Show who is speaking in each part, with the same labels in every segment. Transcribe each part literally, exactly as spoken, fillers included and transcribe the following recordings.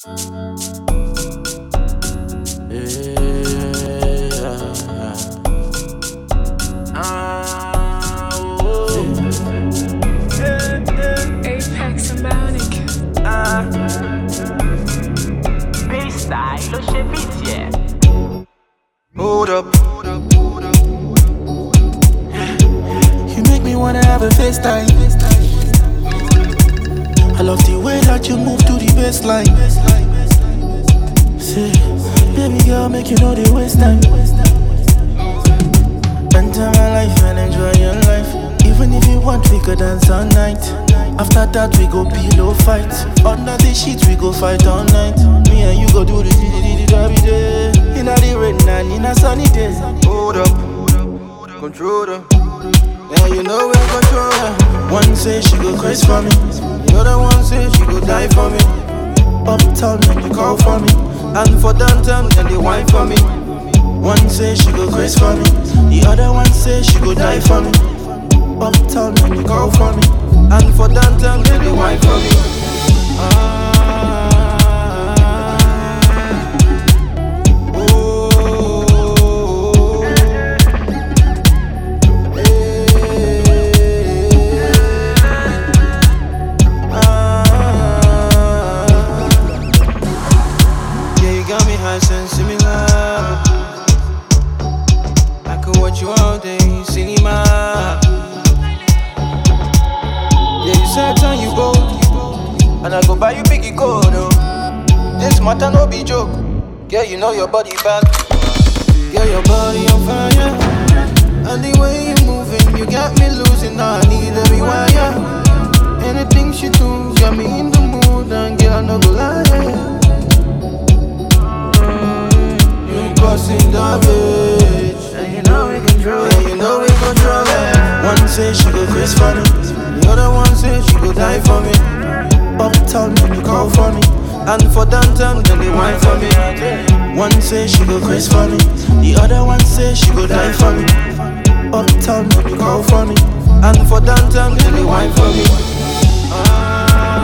Speaker 1: Apex and Bionic.
Speaker 2: Freestyle, lo chevitie.
Speaker 3: Hold up, hold up, hold up. You make me wanna have a FaceTime. I love the way that you move to the baseline. Say, baby girl, make you know the waste time. Enter my life and enjoy your life. Even if you want, we could dance all night. After that, we go pillow fight. Under the sheets, we go fight all night. Me and you go do the d-d-d-d every day. In a the rain and in a sunny day. Hold up, controller. Yeah, you know we're controller. One say she go crazy for me. The other one say she go die for me. Uptown, then they call for me. And for downtown, then they whine for me. One say she go crazy for me. The other one say she go die for me. Uptown, then they call for me. And for downtown, then they whine for me. Ah. And similar, I could watch you all day, cinema. Yeah, you said turn you go, and I go buy you biggie gold. Oh. This matter no be joke. Yeah, you know your body back. Yeah, your body on fire, and the way you moving, you got me losing. Now I need a rewire. Anything she do, got me in the mood, and girl no go lie. Crossing the bridge, and you know we control it. And you know we control it. One say she go crazy for me. The other one say she go die for me. Uptown, then they call for me. And for downtown, then they whine for me. One say she go crazy for me. The other one say she go die for me. Uptown, then they call for me. And for downtown, then they whine for me. Ah.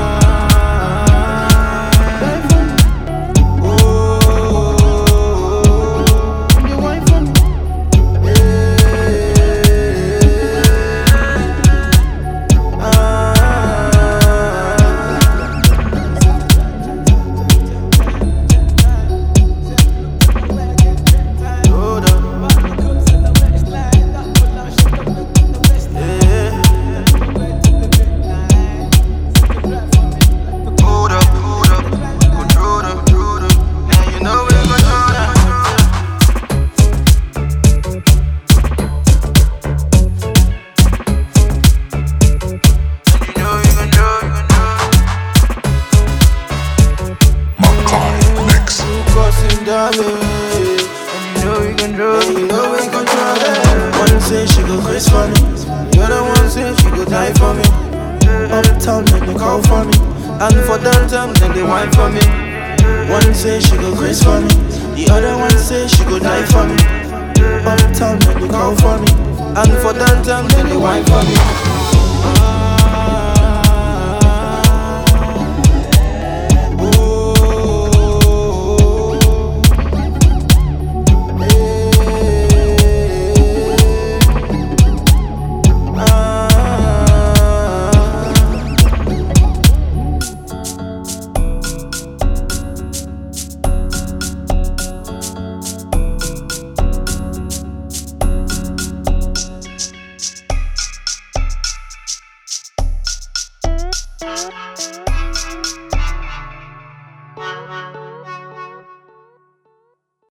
Speaker 3: One say she go crazy for me. The other one say she go die for me. Uptown, then they call for me. And for downtown, then they whine for me. One say she go crazy for me. The other one say she go die for me. Uptown, then they call for me. And for downtown, then they whine for me.